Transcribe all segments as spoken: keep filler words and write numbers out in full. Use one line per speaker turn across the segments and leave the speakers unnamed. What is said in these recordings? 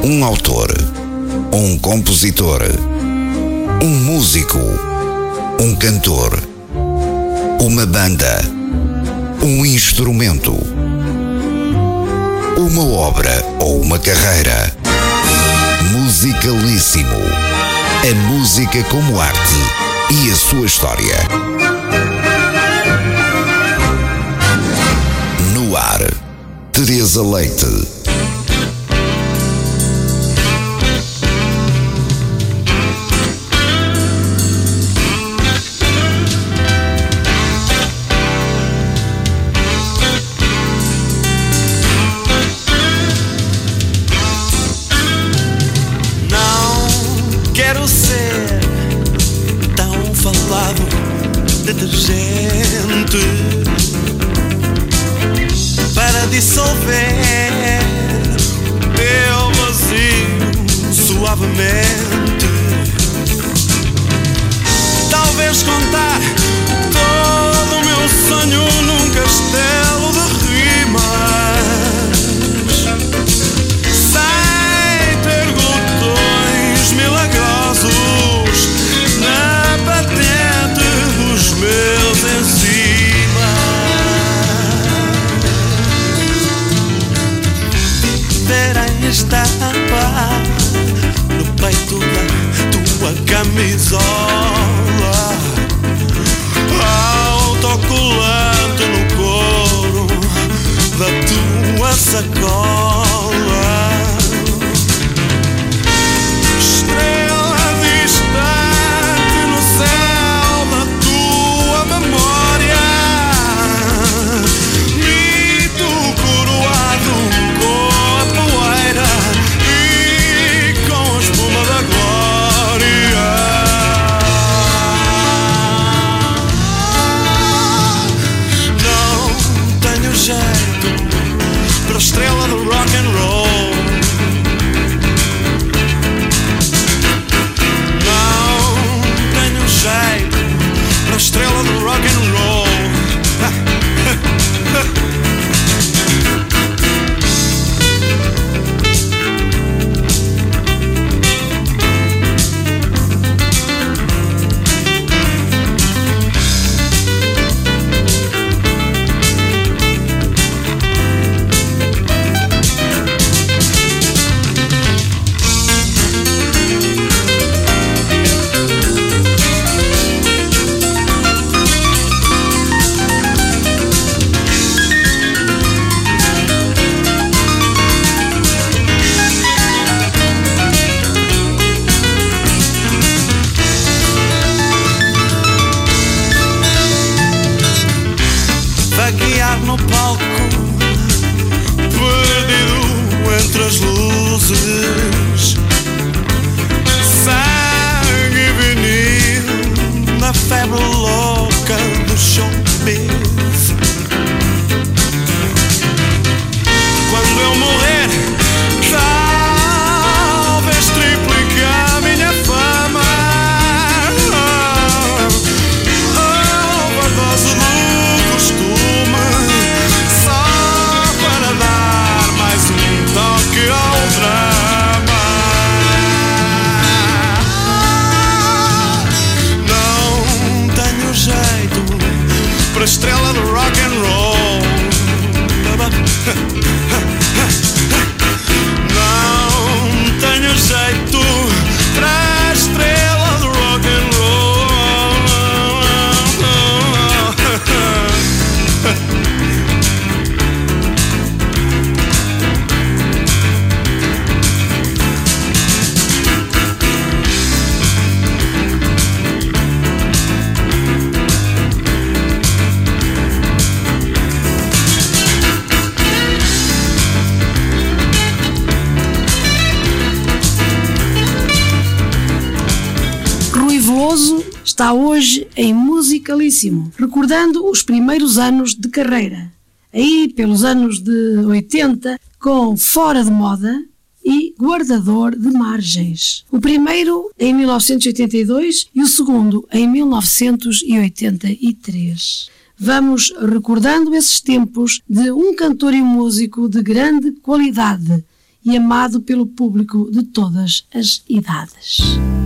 Um autor, um compositor, um músico, um cantor, uma banda, um instrumento, uma obra ou uma carreira. Musicalíssimo. A música como arte e a sua história. No ar, Teresa Leite.
Detergente para dissolver teu vazio suavemente. Talvez contar todo o meu sonho num castelo de rimas, sem ter glutões milagrosos na patente dos meus enzimas. Ver a estampa no peito da tua camisola, autocolante no couro da tua sacola. Estrela distante no céu da tua memória, mito coroado com a poeira e com a espuma da glória. Não tenho jeito para a estrela do rock and roll. Não tenho jeito para a estrela do rock and roll. Vaguear no palco, perdido entre as luzes, sangue e vinil na febre louca do showbiz. Quando eu morrer, talvez triplique a minha fama. Overdose do costume, só para dar mais um toque ao drama. Não tenho jeito para a estrela do rock and roll. Não tenho jeito para a estrela do rock and roll.
Está hoje em Musicalíssimo, recordando os primeiros anos de carreira, aí pelos anos de oitenta, com Fora de Moda e Guardador de Margens. O primeiro em mil novecentos e oitenta e dois e o segundo em mil novecentos e oitenta e três. Vamos recordando esses tempos de um cantor e músico de grande qualidade e amado pelo público de todas as idades.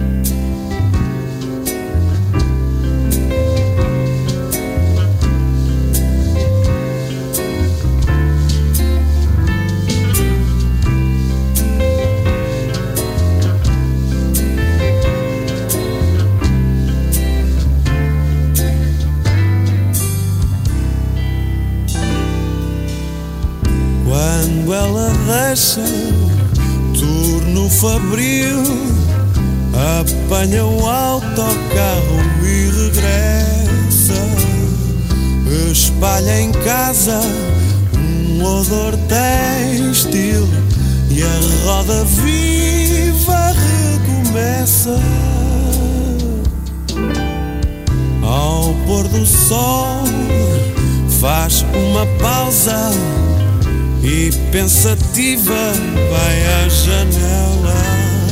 Quando ela deixa turno fabril, apanha o autocarro e regressa, espalha em casa um odor têxtil e a roda viva recomeça. Ao pôr do sol faz uma pausa e pensativa vai à janela,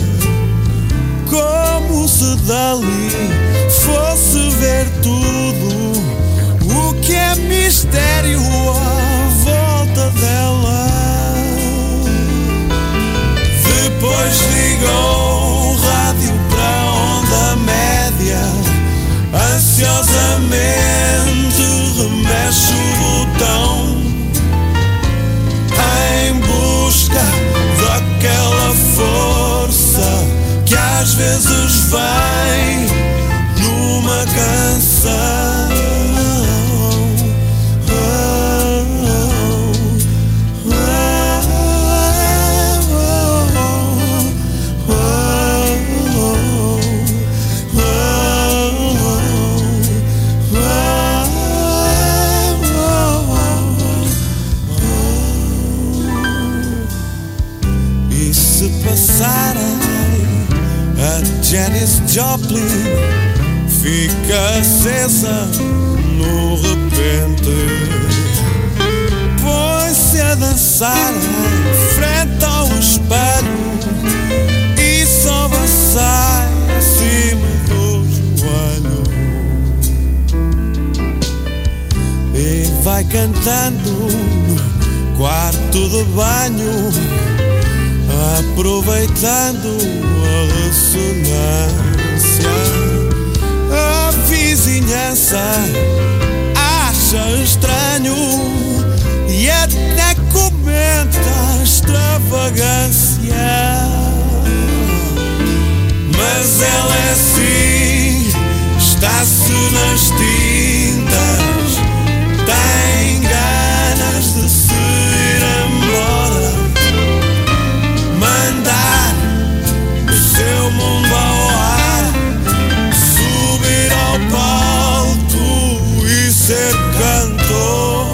como se dali fosse ver tudo o que é mistério à volta dela. Depois ligou o rádio para a onda média, ansiosamente remexe o botão em busca daquela força que às vezes vem numa canção. A Janis Joplin fica acesa no repente, põe-se a dançar em frente ao espelho e sobe a saia acima do joelho e vai cantando no quarto de banho, aproveitando a ressonância. A vizinhança acha estranho e até comenta a extravagância, mas ela é assim, está-se nas tintas, tem ganas de se ir embora, mandar o seu mundo ao ar, subir ao palco e ser cantora.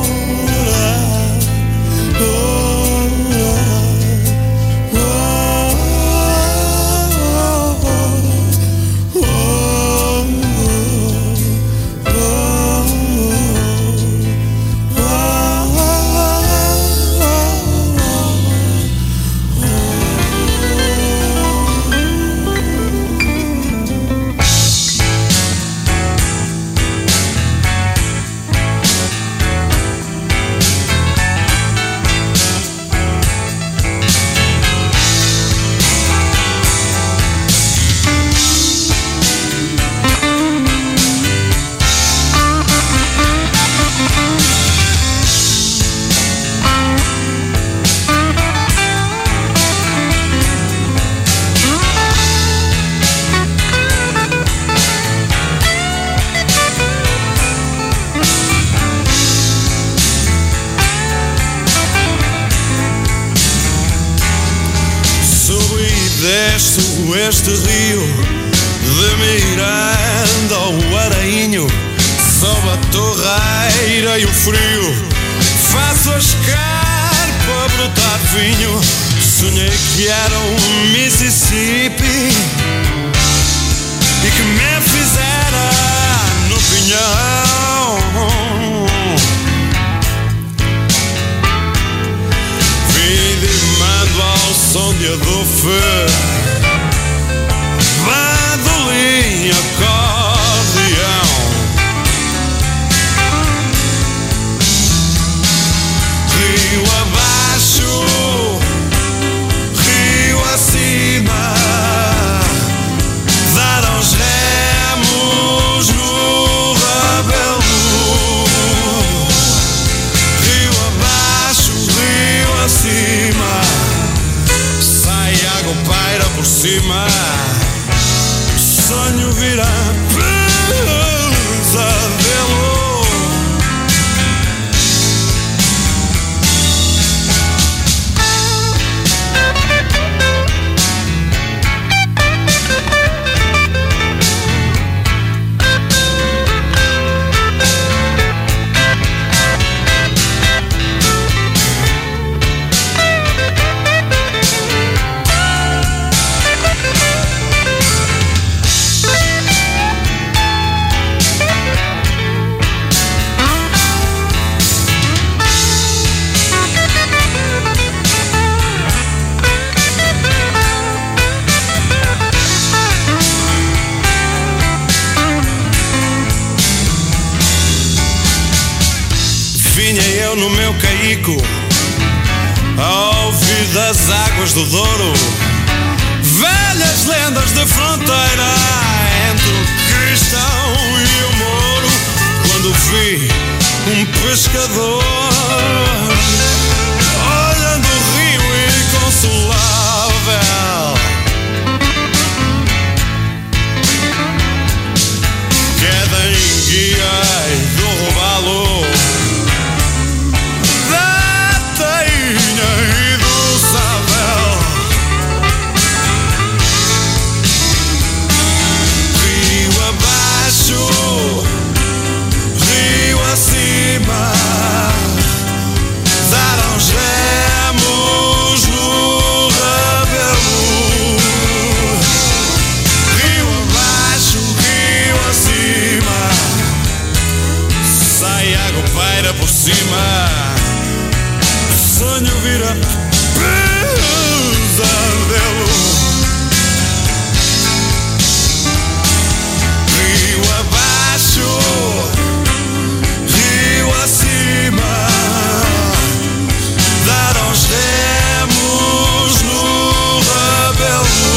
Desço este rio de Miranda ao Arainho, sob a torreira e o frio, faço a escarpa brotar vinho. Sonhei que era um Mississippi e que me fizera no pinhão. Vim de mando ao som de adofe, bandolim, acordeão. Rio abaixo cima, o sonho virá pesadelo. No meu caico, ao ouvir das águas do Douro, velhas lendas de fronteira entre o cristão e o mouro. Quando vi um pescador olhando o rio inconsolável, queda em guia do robalo e do Sabel, rio abaixo, rio acima, deram gemos no rabelo. Rio abaixo, rio acima, sai água paira por cima, sonho vira pesadelo. Rio abaixo, rio acima, deram os demos no rabelo.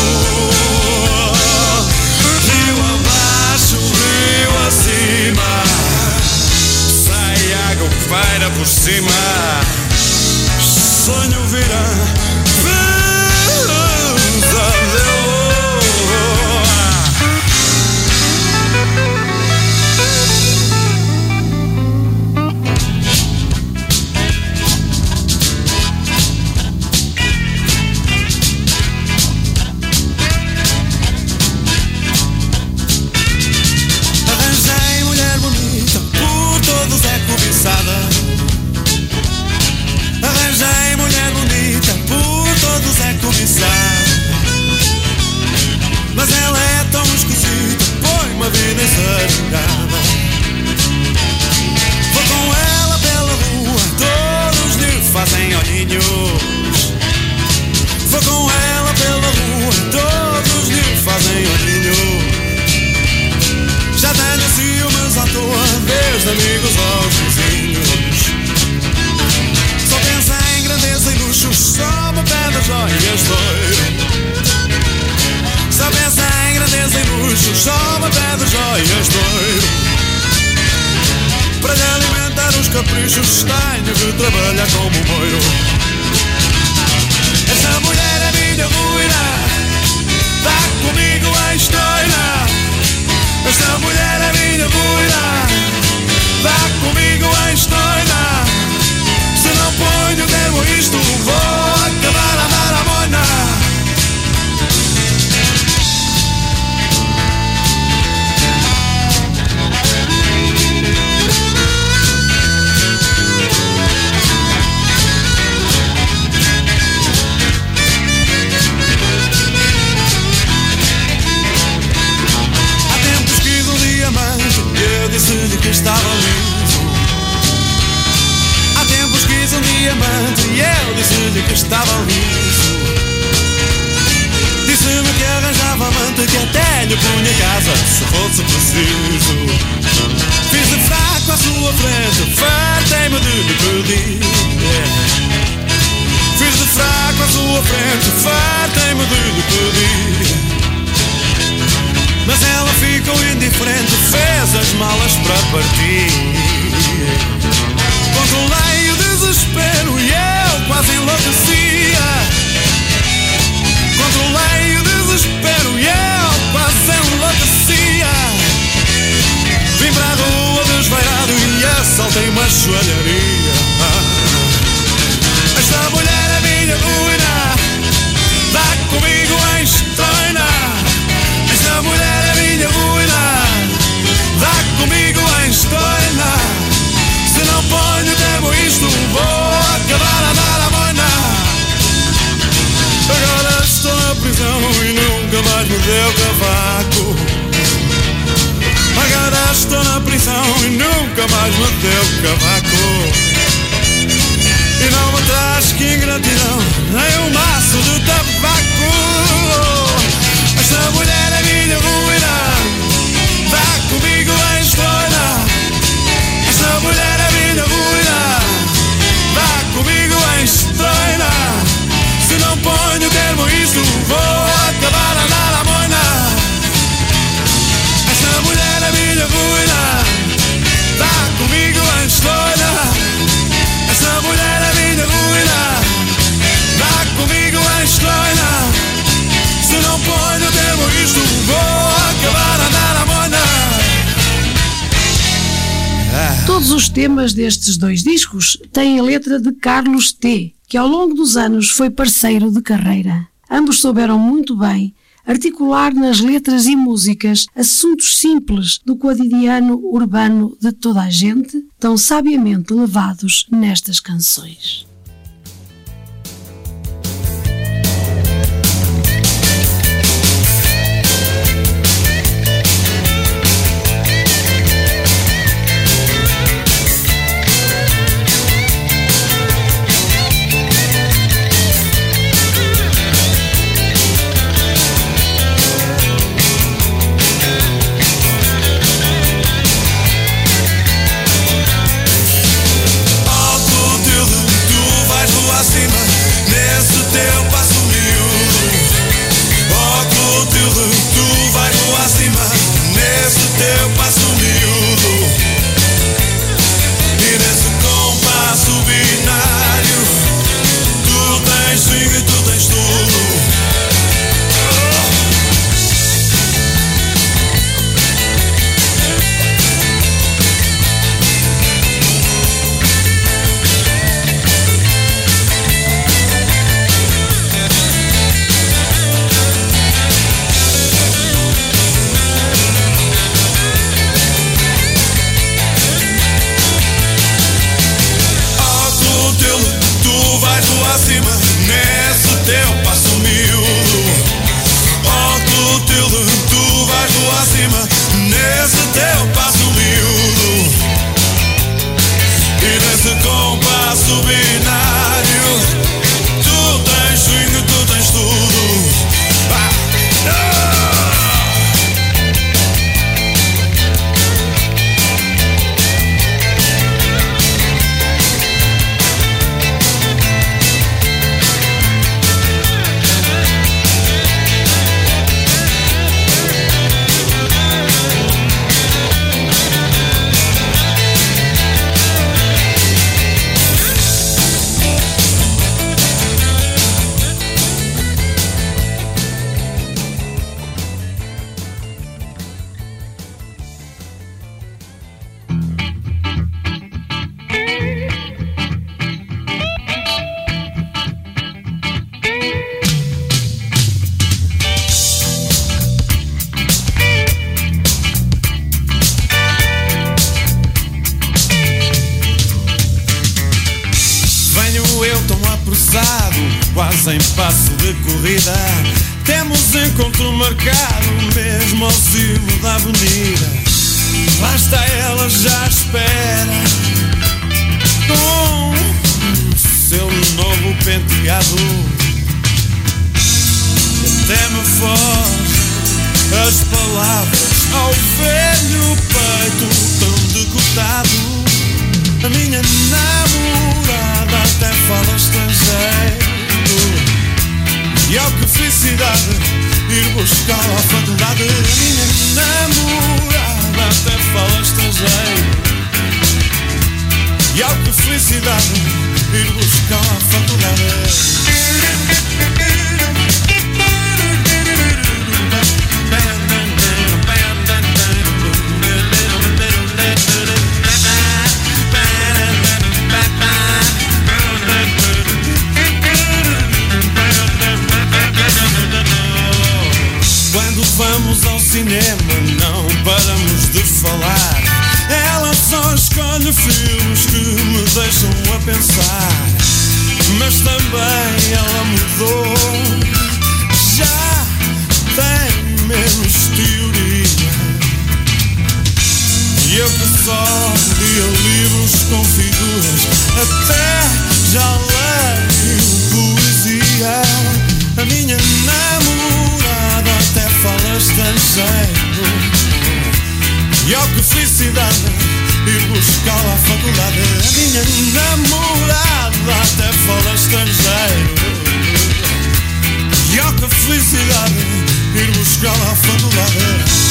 Rio abaixo, rio acima, sai água paira por cima, sonho virá pesadelo. Arranjei mulher bonita, por todos é cobiçada. Arranjei mulher bonita, por todos é cobiçada. Mas ela é tão esquisita, põe-me a vida ensargada. Vou com ela pela rua, todos lhe fazem olhinhos. Vou com ela pela rua, todos lhe fazem olhinhos. Já tenho ciúmes à toa, desde amigos aos vizinhos. Só pensa em grandeza e luxo, só me pede as joias de ouro. Só pensa em grandeza e luxo, só me pede as joias de ouro. Para lhe alimentar os caprichos, tenho que trabalhar como moiro. Esta mulher é minha ruína, dá comigo a história. Esta mulher é minha ruína, dá comigo a história. Se não ponho termo isto, vou acabar a dar a moina. Há tempos quis um diamante, eu disse-lhe que estava liso. Há tempos quis um diamante e eu disse-lhe que estava liso. Disse-me que arranjava amante, que até lhe punha casa se fosse preciso. Fiz de fraco à sua frente, fartei-me de lhe pedir. Fiz de fraco à sua frente, fartei-me de lhe pedir. Mas ela ficou indiferente, fez as malas para partir. Controlei o desespero e eu quase enlouquecia. Controlei o desespero me deu cavaco. E não me traz que ingratidão, nem um maço de tabaco. Esta mulher é minha ruína, vá comigo em história. Esta mulher é minha ruína, vá comigo em história. Se não ponho termo a isto, vou acabar a andar à moina. Esta mulher é minha ruína, vá comigo em história. Esta mulher é minha ruína, vá comigo em história. Se não ponho termo a isto, vou acabar a andar à moina.
Todos os temas destes dois discos têm a letra de Carlos T., que ao longo dos anos foi parceiro de carreira. Ambos souberam muito bem articular nas letras e músicas assuntos simples do cotidiano urbano de toda a gente, tão sabiamente levados nestas canções.
Quase em passo de corrida, temos encontro marcado mesmo ao cimo da avenida. Lá está ela, já espera com seu novo penteado. Até me fogem as palavras ao velho peito tão decotado. A minha namorada até fala estrangeiro. E oh, que felicidade ir buscar a faculdade. A minha namorada até fala estrangeiro. E oh, que felicidade ir buscar a faculdade. Quando vamos ao cinema não paramos de falar. Ela só escolhe filmes que me deixam a pensar. Mas também ela mudou, já tem menos teoria. E eu que só lia livros com figuras, até já leio poesia. A minha namorada até fala estrangeiro, e oh que felicidade ir buscá-la à faculdade. A minha namorada até fala estrangeiro, e oh que felicidade ir buscá-la à faculdade.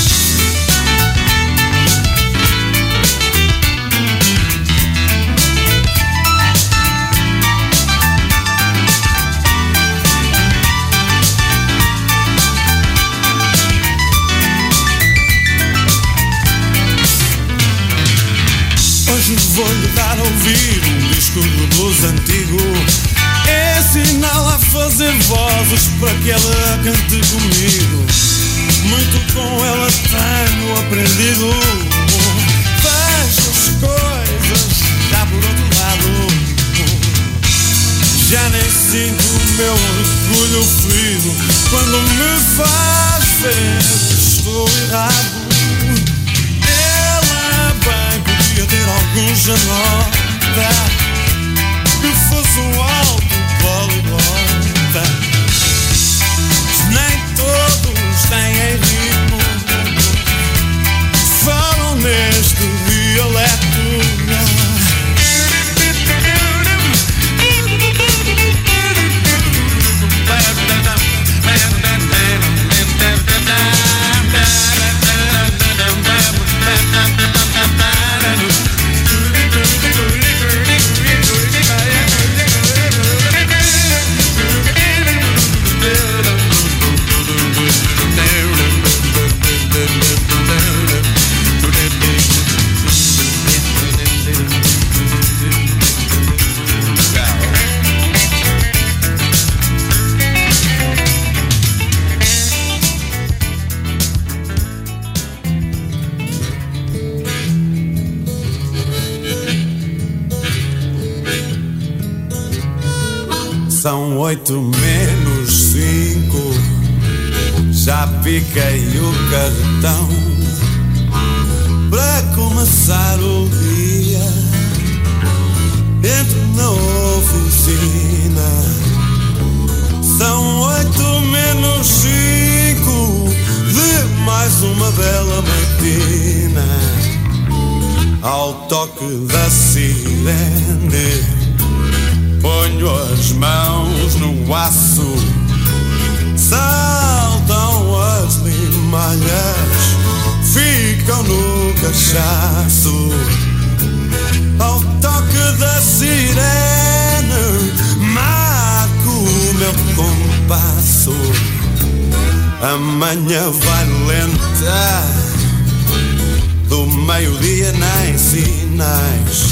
Hoje vou-lhe dar a ouvir um disco do blues antigo, ensiná-la a fazer vozes para que ela cante comigo. Muito com ela tenho aprendido, vejo as coisas já por outro lado. Já nem sinto o meu orgulho ferido quando me faz ver que estou errado. Ter algum janota que fosse um alto poliglota. Nem todos têm ritmo, falam neste dialeto. São oito menos cinco, já piquei o cartão para começar o dia. Entro na oficina. São oito menos cinco de mais uma bela matina. Ao toque da sirene ponho as mãos no aço, saltam as limalhas, ficam no cachaço. Ao toque da sirene marco o meu compasso. Amanhã vai lenta, do meio-dia nem sinais.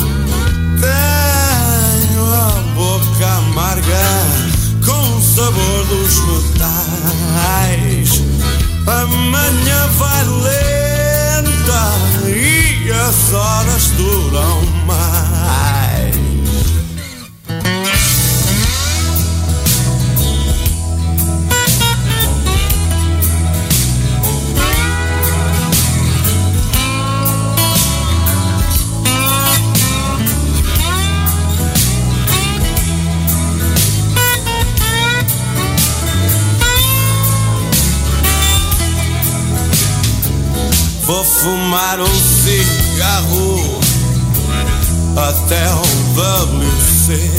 Tenho a boca amarga com o sabor dos metais. Amanhã vai lenta e as horas duram mais. Vou fumar um cigarro até o W C.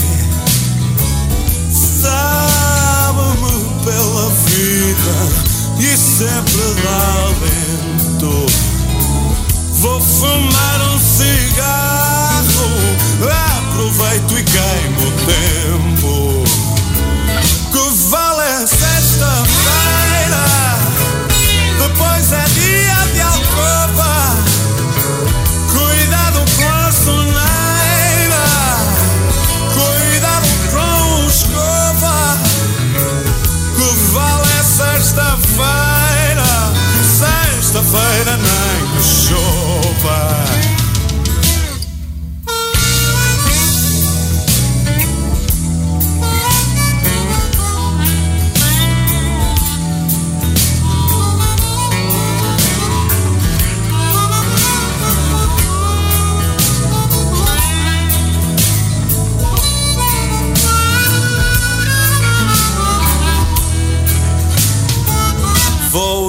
Sabe-me pela vida e sempre dá alento. Vou fumar um cigarro, aproveito e queimo o tempo. Que vale é sexta-feira, depois é dia de alcova. Cuidado com a soneira, cuidado com o escova. Que vale é sexta-feira, sexta-feira nem que chova.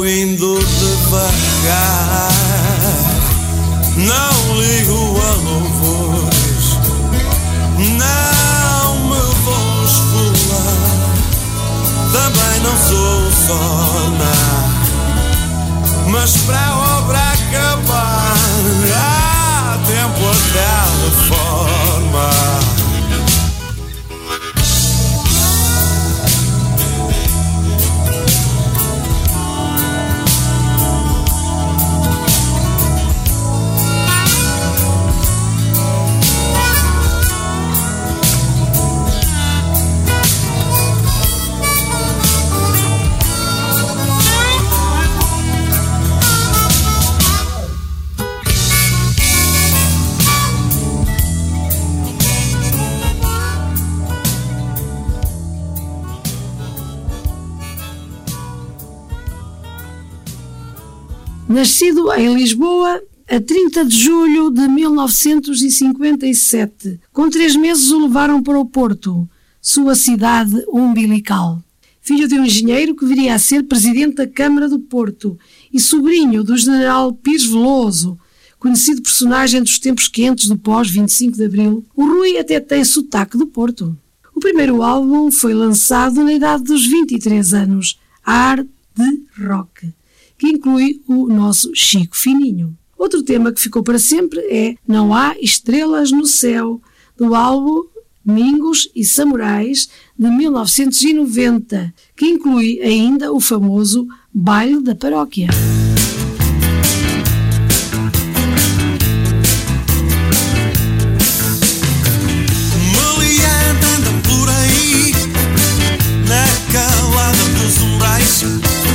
vou indo devagar. Não ligo a louvores, não me vou esfolar. Também não sou sona, mas para a obra acabar há tempo a cada forma.
Nascido em Lisboa a trinta de julho de mil novecentos e cinquenta e sete, com três meses o levaram para o Porto, sua cidade umbilical. Filho de um engenheiro que viria a ser presidente da Câmara do Porto e sobrinho do general Pires Veloso, conhecido personagem dos tempos quentes do pós vinte e cinco de Abril, o Rui até tem sotaque do Porto. O primeiro álbum foi lançado na idade dos vinte e três anos, Ar de Rock, que inclui o nosso Chico Fininho. Outro tema que ficou para sempre é Não Há Estrelas no Céu, do álbum Mingos e Samurais, de mil novecentos e noventa, que inclui ainda o famoso Baile da Paróquia.
Meliante anda por aí, na calada dos umbrais,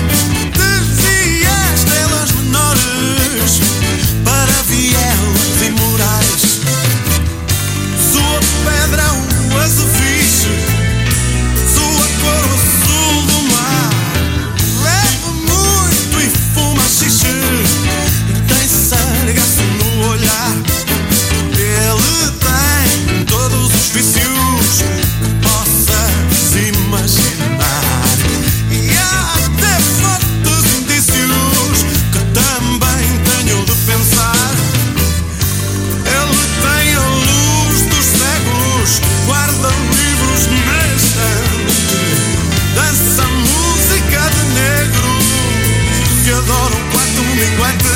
para vielas e morais. Sua pedra o azefiche, sua cor o azul do mar. Bebe muito e fuma xixi, tem sargaço no olhar. Ele tem todos os vícios que possas imaginar, e há até fortes indícios que também tenho de pensar. Ele tem a luz dos cegos, guarda livros na estante, dança música de negros que adoram quarto minguante.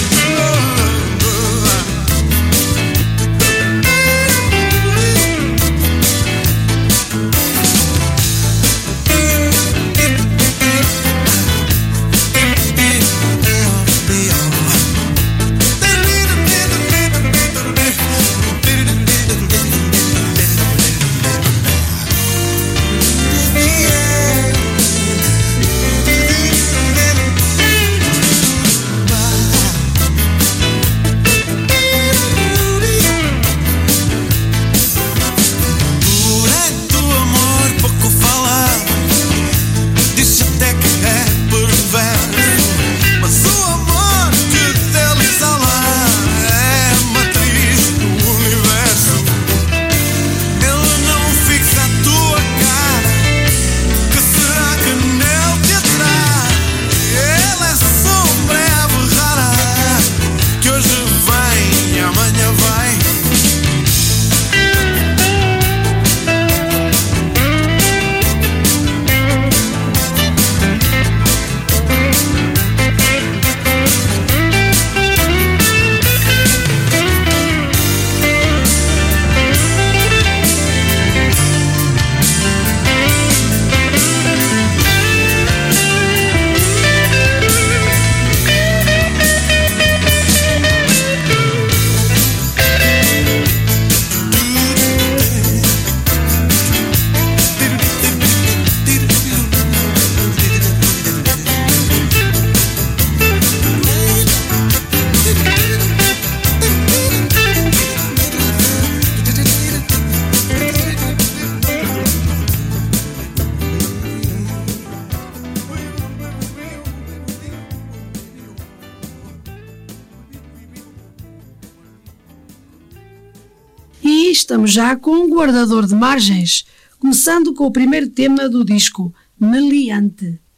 Estamos já com um guardador de margens, começando com o primeiro tema do disco, Meliante.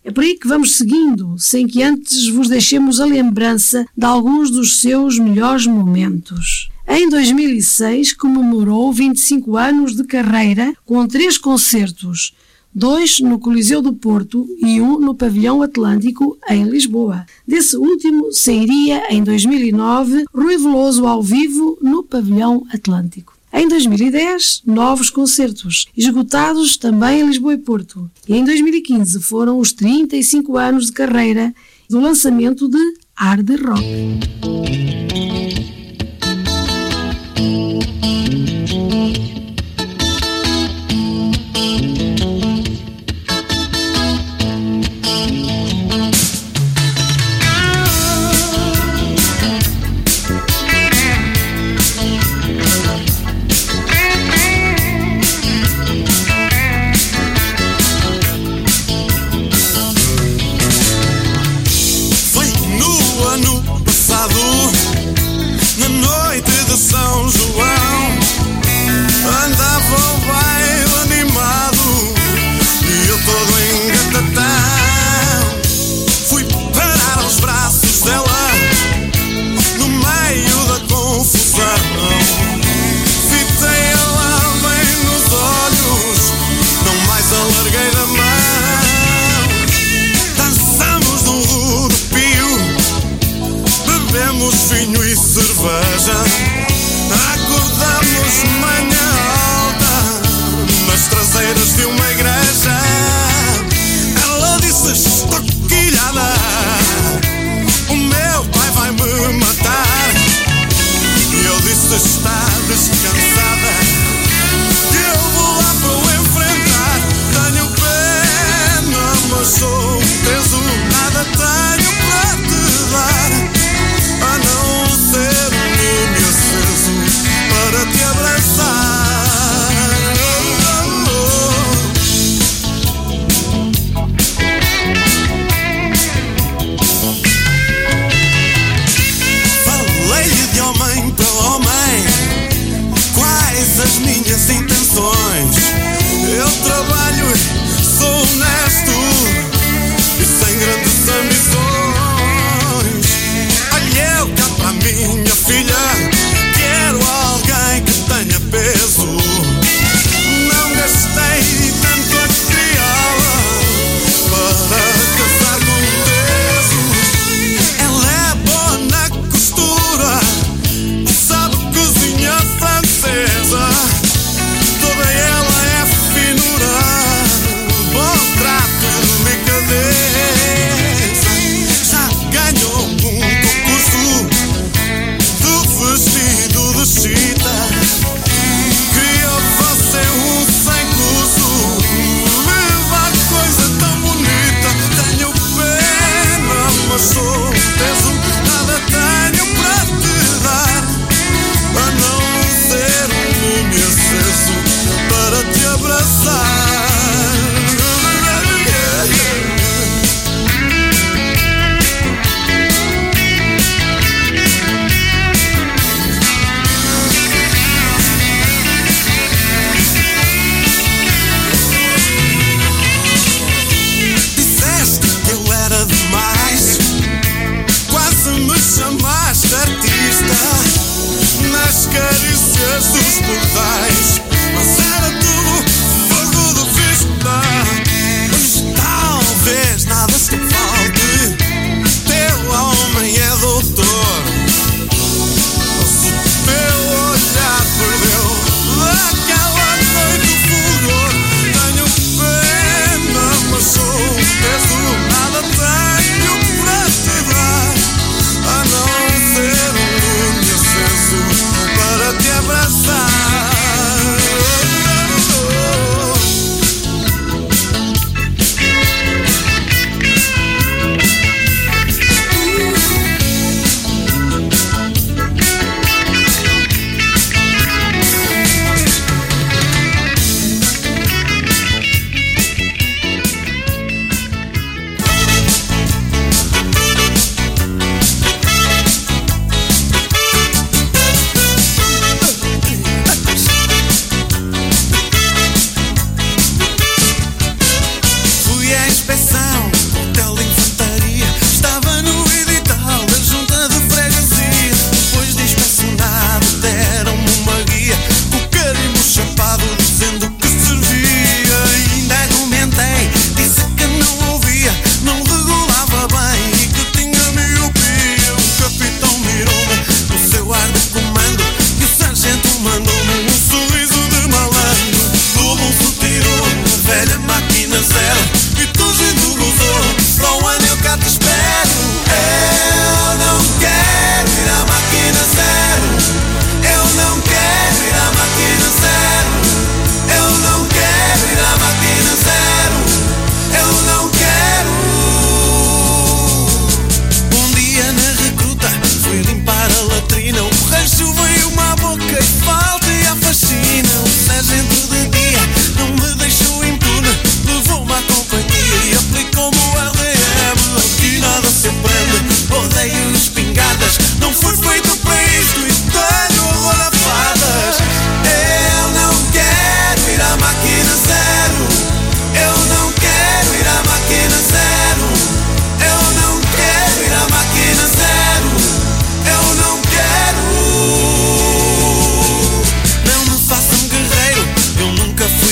É por aí que vamos seguindo, sem que antes vos deixemos a lembrança de alguns dos seus melhores momentos. Em dois mil e seis comemorou vinte e cinco anos de carreira com três concertos, dois no Coliseu do Porto e um no Pavilhão Atlântico, em Lisboa. Desse último sairia em dois mil e nove Rui Veloso ao vivo no Pavilhão Atlântico. Em dois mil e dez, novos concertos, esgotados também em Lisboa e Porto. E em dois mil e quinze foram os trinta e cinco anos de carreira do lançamento de Hard Rock.
Foi no ano passado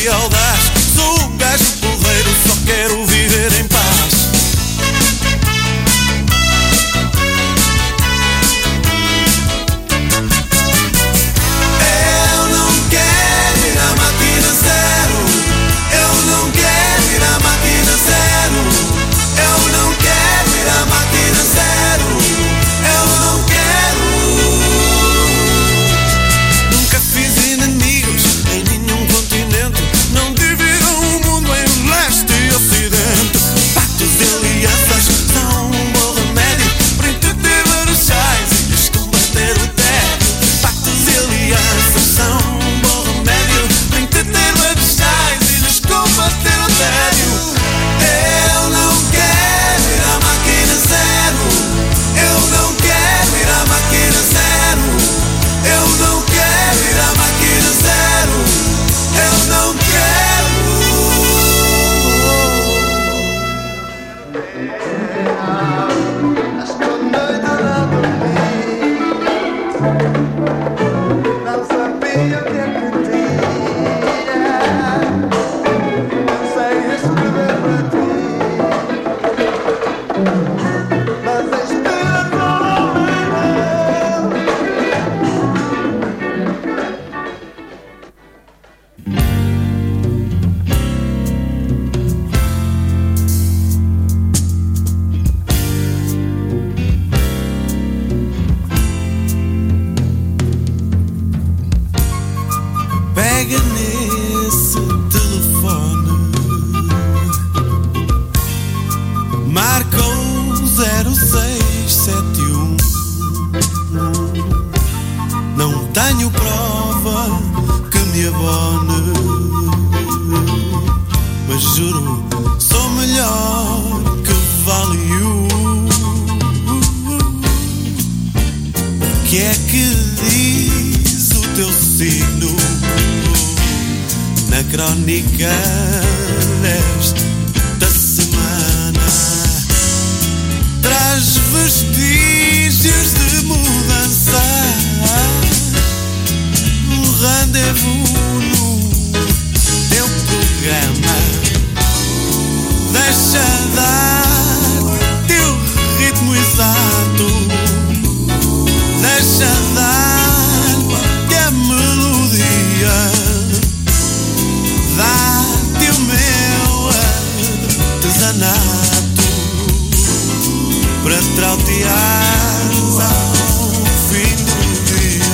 e audaz. Sou um gajo porreiro, só quero viver em paz. Pega nesse telefone, marca o zero seis sete um. Não tenho prova que me abone, mas juro, sou melhor que vale o. O que é que diz o teu signo na crónica desta semana? Traz vestígios de mudança, um rendezvous no teu programa. Deixa dar teu ritmo exato, deixa dar que a melodia dá-te o meu artesanato para trauteares ao fim do dia.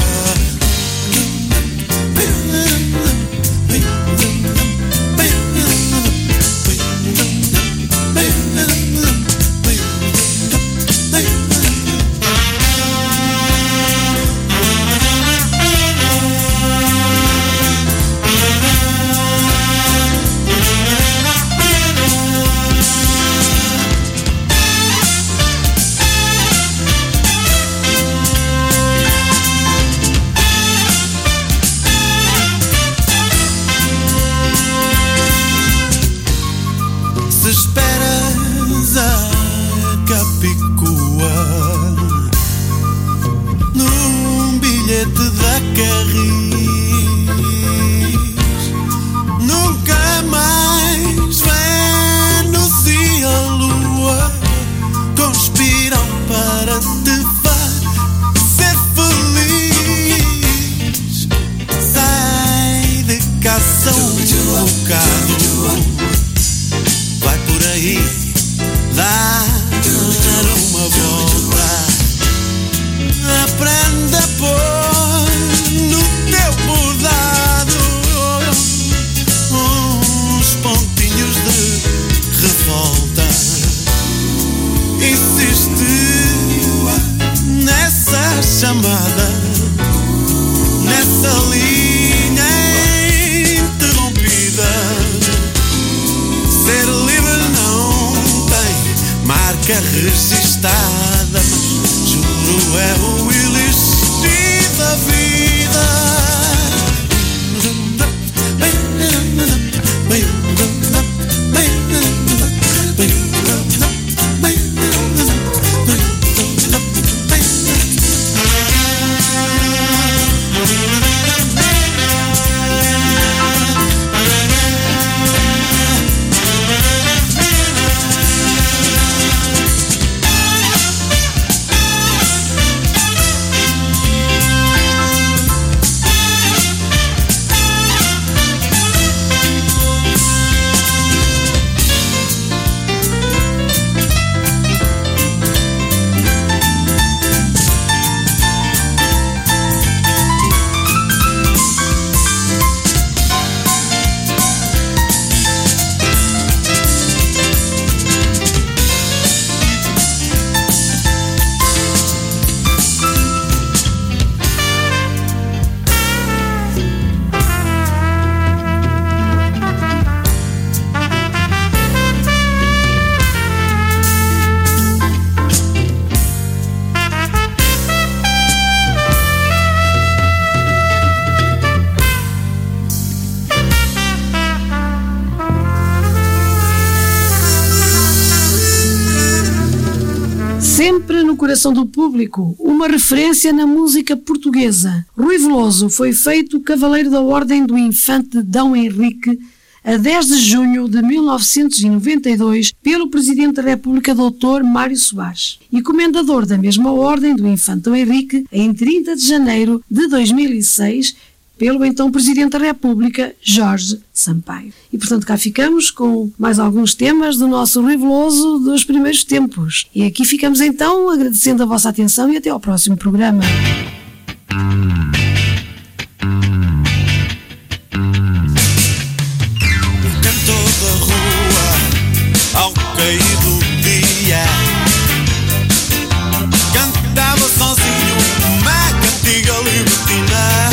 Se esperas a Capicua num bilhete da Carris, nunca mais Vênus e a Lua conspiram para te fazer feliz. Sai de casa um bocado, vai por aí dar uma volta, aprenda a pôr no teu bordado uns pontinhos de revolta. Insiste nessa chamada, nessa linha interrompida. Ser livre não tem marca registada, mas juro é o elixir da vida.
sempre no coração do público, uma referência na música portuguesa. Rui Veloso foi feito Cavaleiro da Ordem do Infante Dom Henrique a dez de junho de mil novecentos e noventa e dois pelo Presidente da República doutor Mário Soares e comendador da mesma Ordem do Infante Dom Henrique em trinta de janeiro de dois mil e seis pelo então Presidente da República Jorge Sampaio. E portanto cá ficamos com mais alguns temas do nosso Rui Veloso dos primeiros tempos. E aqui ficamos então agradecendo a vossa atenção e até ao próximo programa.
Ao cair do dia, cantava sozinho uma cantiga libertina,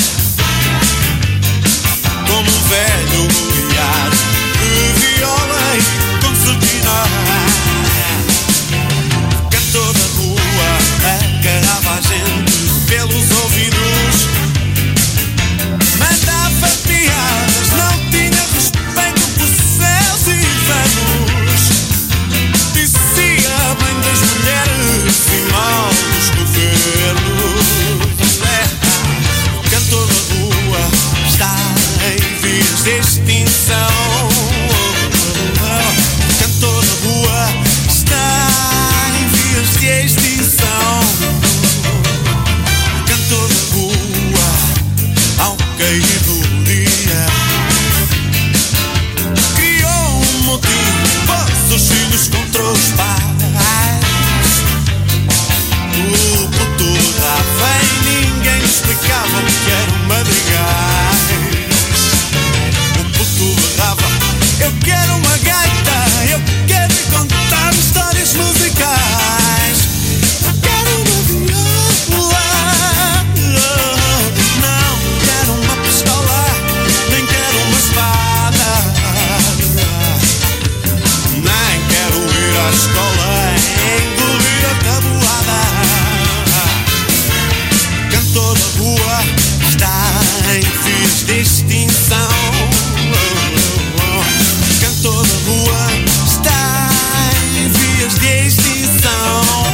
como um velho guiar de viola e concertina. O cantor da rua agarrava a gente pelos ouvidos, mandava piadas, não tinha respeito por céus e infernos. Dizia bem das mulheres e mal dos governos. É, o cantor da rua está em vias de extinção. O cantor da rua está em vias de extinção. O cantor da rua, ao cair do dia, criou um motivo para os filhos contra os pais. O puto berrava e ninguém explicava o que eram madrigais. O puto berrava, eu quero uma gaita, eu quero contar histórias musicais. Eu quero uma viola, não quero uma pistola, nem quero uma espada, nem quero ir à escola e engolir a tabuada. Cantor da rua está em vias de extinção. Cantor da rua está em vias de extinção.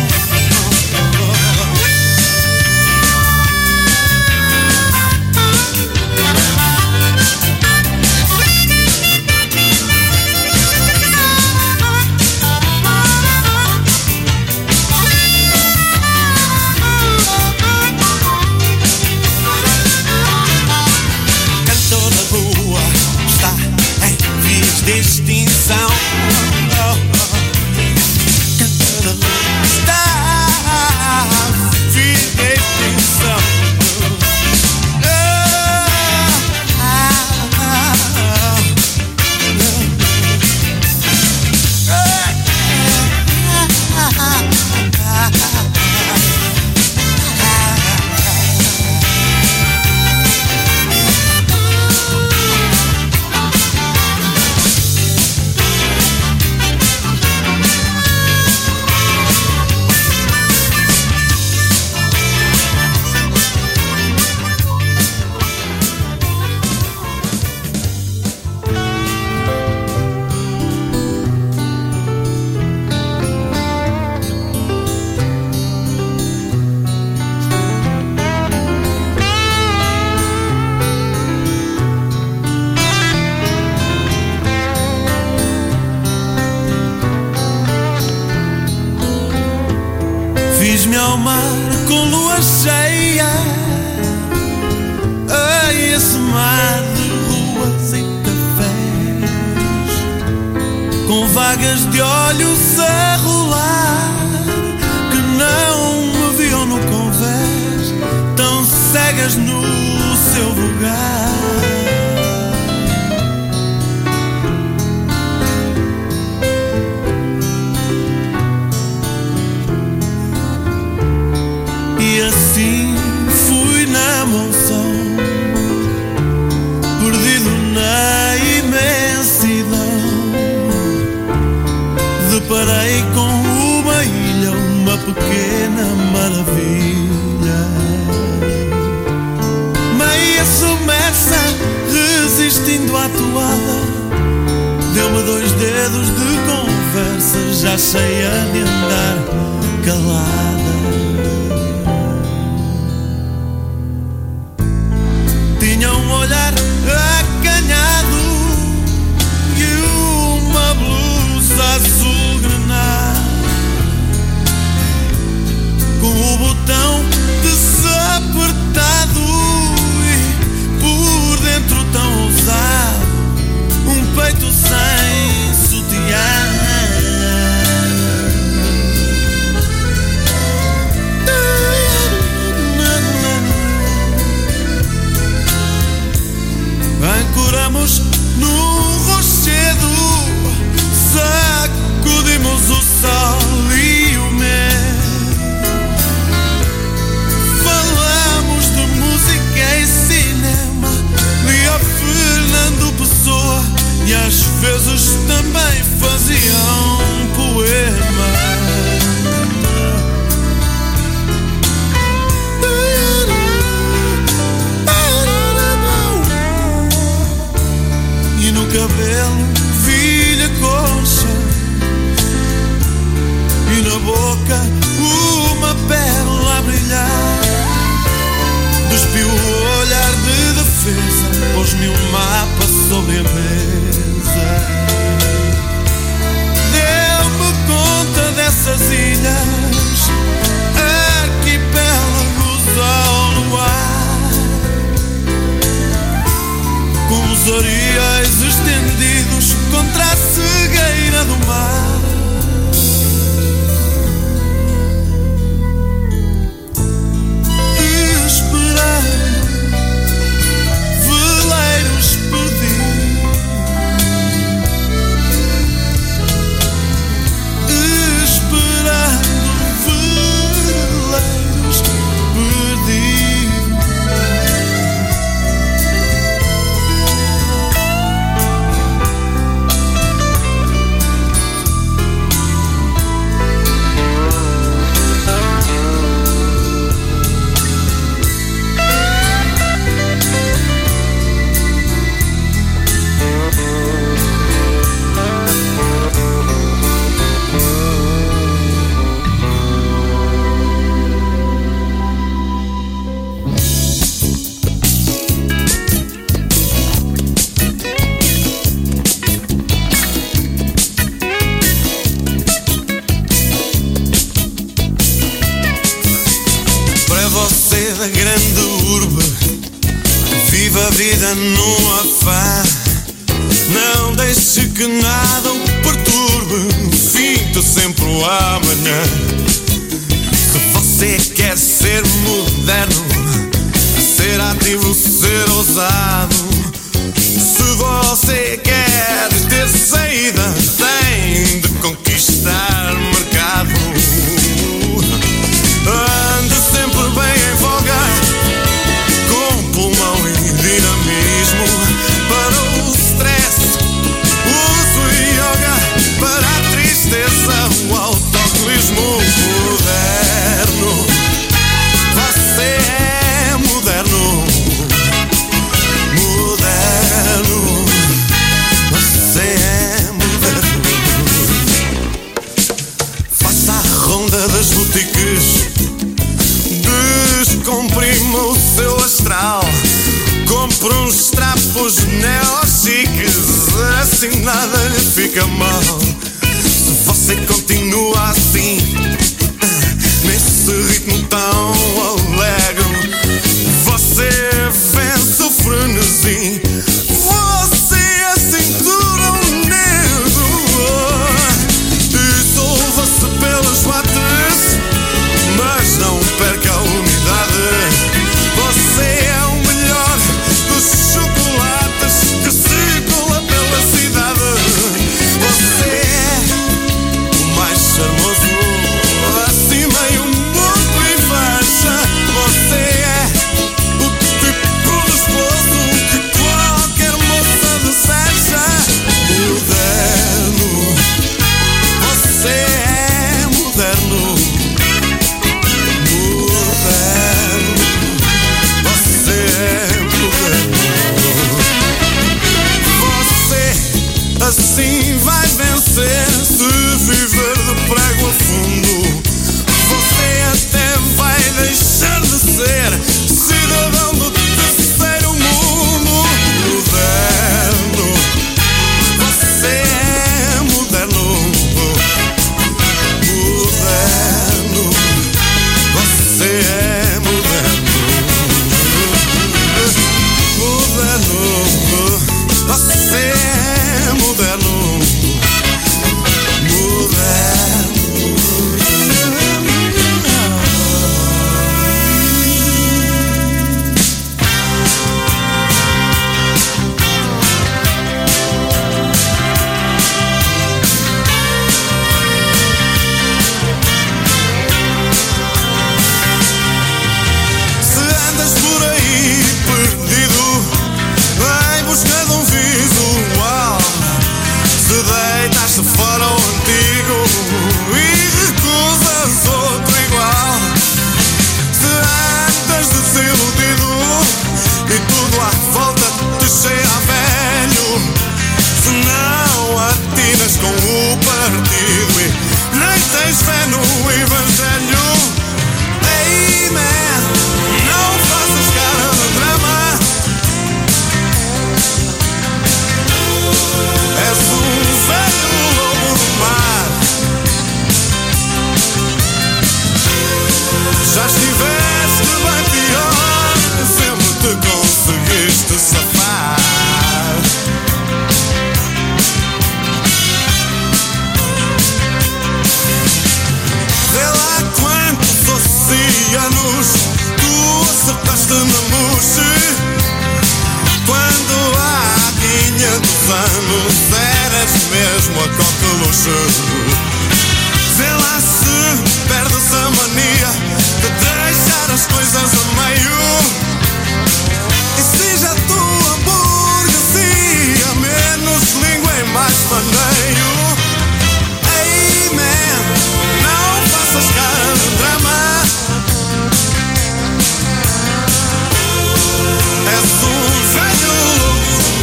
De extinção. Oh, oh. Cantor da rua está em vias de extinção. Oh, ah, ah, ah. Fiz-me ao mar com lua cheia, a esse mar de ruas e cafés, com vagas de olhos a rolar, que não me viam no convés, tão cegas no seu lugar. E assim fui na monção, perdido na imensidão. Deparei com uma ilha, uma pequena maravilha, meia submersa, resistindo à toada. Deu-me dois dedos de conversa, já cheia de andar, calada. Tinha um olhar acanhado e uma blusa azul granada, com o botão desapertado e por dentro tão ousado, um peito sem sutiã. Ancoramos no rochedo, sacudimos o sol e o mar. Falamos de música e cinema, lia Fernando Pessoa e às vezes também faziam poema. E no cabelo vi-lhe concha e na boca uma pérola a brilhar. Despiu o olhar de defesa, pôs-me um mapa sobre a mesa. Deu-me conta dessas ilhas, arquipélagos ao luar, com os areiais estendidos contra a cegueira do mar. Esperando veleiros perdidos, esperando veleiros perdidos. Da grande urbe, viva a vida no afã. Não deixe que nada o perturbe, finta sempre o amanhã. Se você quer ser moderno, ser ativo, ser ousado, se você quer ter saída, tem de conquistar mercado. Ande sempre bem em voga, com pulmão e dinamismo. Para o stress, uso yoga. Para a tristeza, o autocolismo. Moderno, você é moderno. Moderno, você é moderno. Faça a ronda das boutiques, descomprima o seu astral, compre uns trapos neochiques, assim nada lhe fica mal. Se você continua assim, nesse ritmo tão alegre, você vence o frenesi, você é cinturão negro. Dissolva-se pelas bates, mas não perca a unidade. Você é o melhor dos chocolates que circula pela cidade. Você é o mais charmoso, assim meio mundo inveja. Você é o tipo de esposo que qualquer moça deseja. Moderno, você é moderno. Assim vai vencer, se viver de prego a fundo. deixar de ser cidadão do terceiro mundo. Moderno, você é moderno. Moderno, você é moderno. Moderno, você é moderno. Deitaste fora o antigo e recusas outro igual. Se andas desiludido e tudo à volta te cheira a velho, se não atinas com o partido e nem tens fé no evangelho, ei man, não faças cara de drama. És um velho lobo do mar. Já estiveste bem pior, sempre te conseguiste safar. Vê lá quantos oceanos tu acertaste na mousse. Quando há quinhentos anos eras mesmo a coqueluche. Vê lá se perdes a mania de deixar as coisas a meio. E seja a tua burguesia menos língua e mais maneio. Ei man, não faças cara de drama. És um velho lobo do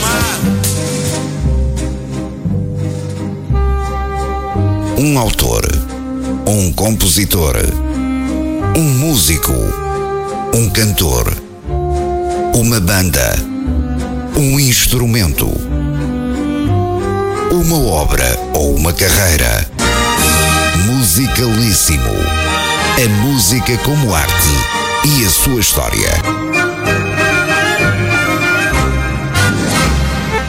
mar.
Um autor, um compositor, um músico, um cantor, uma banda, um instrumento, uma obra ou uma carreira. Musicalíssimo. A música como arte e a sua história.